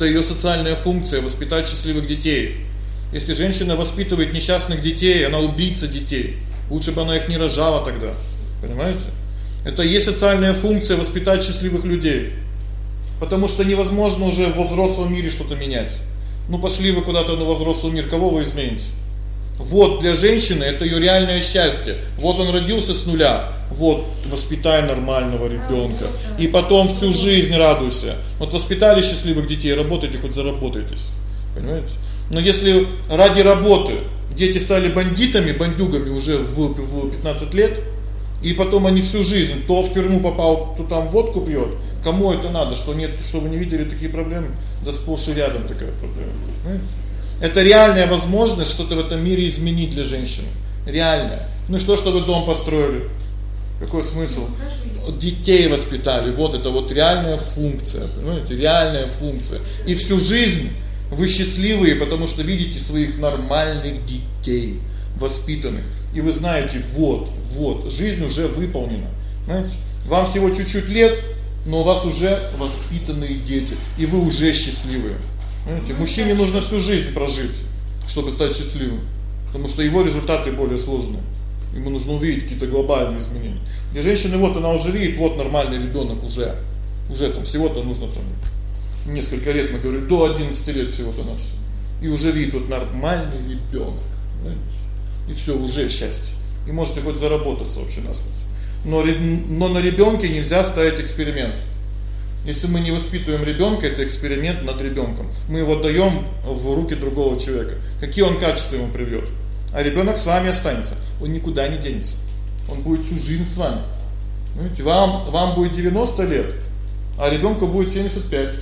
Это её социальная функция воспитать счастливых детей. Если женщина воспитывает несчастных детей, она убийца детей. Лучше бы она их не рожала тогда. Понимаете? Это и есть социальная функция воспитать счастливых людей. Потому что невозможно уже во взрослом мире что-то менять. Ну пошли вы куда-то во взрослый мир, кого вы измените? Вот для женщины это её реальное счастье. Вот он родился с нуля. Вот воспитай нормального ребёнка и потом всю жизнь радуйся. Вот воспитали счастливых детей, работайте хоть заработаетесь. Понимаете? Но если ради работы дети стали бандитами, бандюгами уже в 15 лет, и потом они всю жизнь то в тюрьму попал, то там водку пьёт, кому это надо? Что нет, что вы не видели такие проблемы? Да сплошь и рядом такая проблема. Понимаете? Это реальная возможность что-то в этом мире изменить для женщины. Реальная. Ну и что вы дом построили? Какой смысл? Детей воспитали. Вот это вот реальная функция, понимаете? Реальная функция. И всю жизнь вы счастливые, потому что видите своих нормальных детей, воспитанных. И вы знаете, вот, жизнь уже выполнена. Знаете? Вам всего чуть-чуть лет, но у вас уже воспитанные дети, и вы уже счастливые. Понимаете? Мужчине нужно всю жизнь прожить, чтобы стать счастливым, потому что его результаты более сложные. Ему нужно увидеть какие-то глобальные изменения. Для женщины вот она уже видит, вот нормальный ребёнок уже там всего-то нужно там несколько лет, мы говорим, до 11 лет всего-то нас. И уже видит вот нормальный ребёнок, понимаете? И всё, уже счастье. И можете хоть заработаться вообще на смерть. Но на ребёнке нельзя ставить эксперимент. Если мы не воспитываем ребёнка, это эксперимент над ребёнком. Мы его даём в руки другого человека. Какие он качества ему привьёт? А ребёнок с вами останется. Он никуда не денется. Он будет всю жизнь с вами. Понимаете? Вам будет 90 лет, а ребёнку будет 75.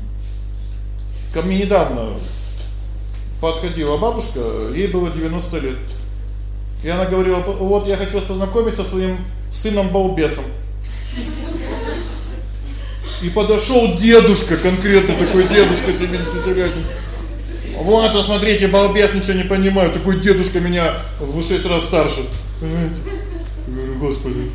Ко мне недавно подходила бабушка, ей было 90 лет. И она говорила: "Вот я хочу вас познакомить со своим сыном-балбесом". И подошёл дедушка, конкретно такой дедушка 70-летний. Вот, посмотрите, балбес, ничего не понимаю. Такой дедушка меня в 6 раз старше. Понимаете? Я говорю: "Господи".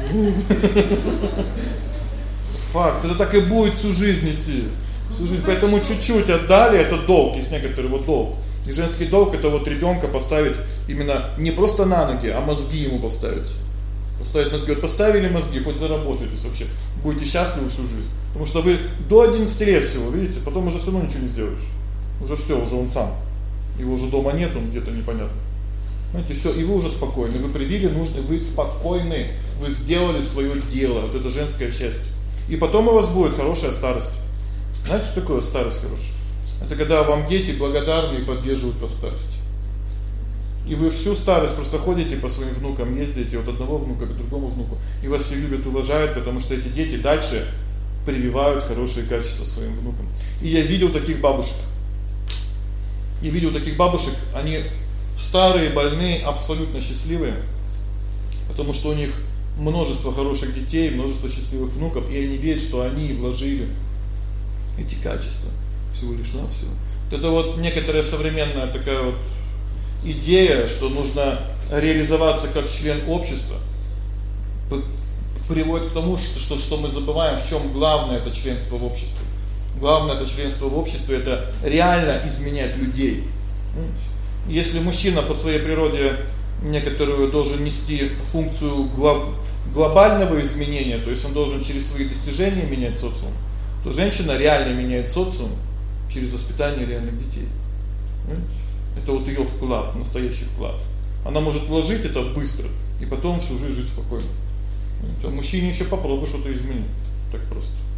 Факт, это так и будет всю жизнь идти. Всю жизнь. Поэтому чуть-чуть отдали, это долг, есть некоторый вот долг. И женский долг это вот ребёнка поставить именно не просто на ноги, а мозги ему поставить. Поставить мозги. Вот поставили мозги, хоть заработаетесь вообще. Будете счастливы всю жизнь. Потому что вы до 11 лет всего, видите, потом уже всё равно ничего не сделаешь. Уже всё, уже он сам. Его уже дома нет, он где-то непонятно. Знаете, всё, и вы уже спокойны. Вы привили нужное, вы спокойны. Вы сделали своё дело. Вот это женское счастье. И потом у вас будет хорошая старость. Знаете, что такое старость хорошая? Это когда вам дети благодарны и поддерживают вас в старости. И вы всю старость просто ходите по своим внукам, ездите от одного внука к другому внуку, и вас все любят, уважают, потому что эти дети дальше прививают хорошие качества своим внукам. И я видел таких бабушек. Они старые, больные, абсолютно счастливые, потому что у них множество хороших детей, множество счастливых внуков, и они видят, что они вложили эти качества всего лишь навсего. Это вот некоторая современная такая вот идея, что нужно реализоваться как член общества, приводит к тому, что мы забываем, в чём главное это членство в обществе. Главное это членство в обществе это реально изменять людей. Если мужчина по своей природе некоторую должен нести функцию глобального изменения, то есть он должен через свои достижения менять социум, то женщина реально меняет социум через воспитание реальных детей. Это вот её вклад, настоящий вклад. Она может вложить это быстро и потом всю жизнь жить спокойно. А мужчине ещё попробуй что-то изменить. Так просто.